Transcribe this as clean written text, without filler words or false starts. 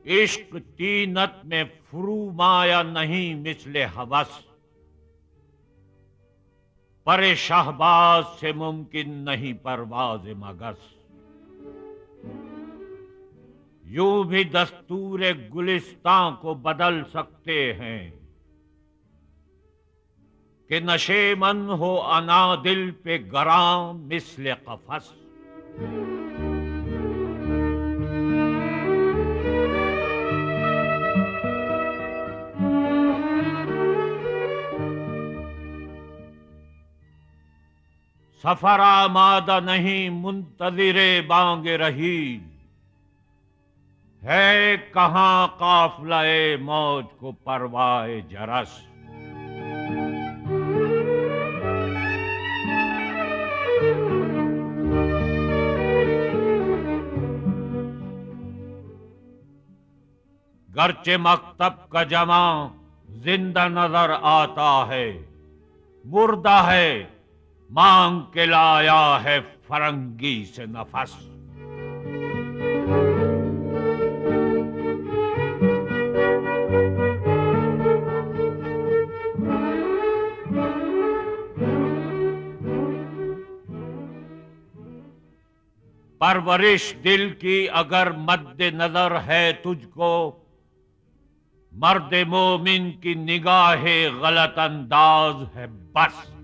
इश्क तीनत में फुरूमाया नहीं मिसले हवस, परे शहबाज से मुमकिन नहीं परवाज मगस। यूं भी दस्तूर गुलिस्तां को बदल सकते हैं कि नशेमन हो अनादिल पे गरां मिसले कफस। सफर आमादा नहीं मुंतज़िरे बांगे रही, है कहां काफिले मौज को परवाए जरस। गर्चे मकतब का जमा जिंदा नजर आता है, मुर्दा है मांग के लाया है फरंगी से नफस। परवरिश दिल की अगर मद्दे नजर है तुझको, मर्द मोमिन की निगाहे गलत अंदाज है बस।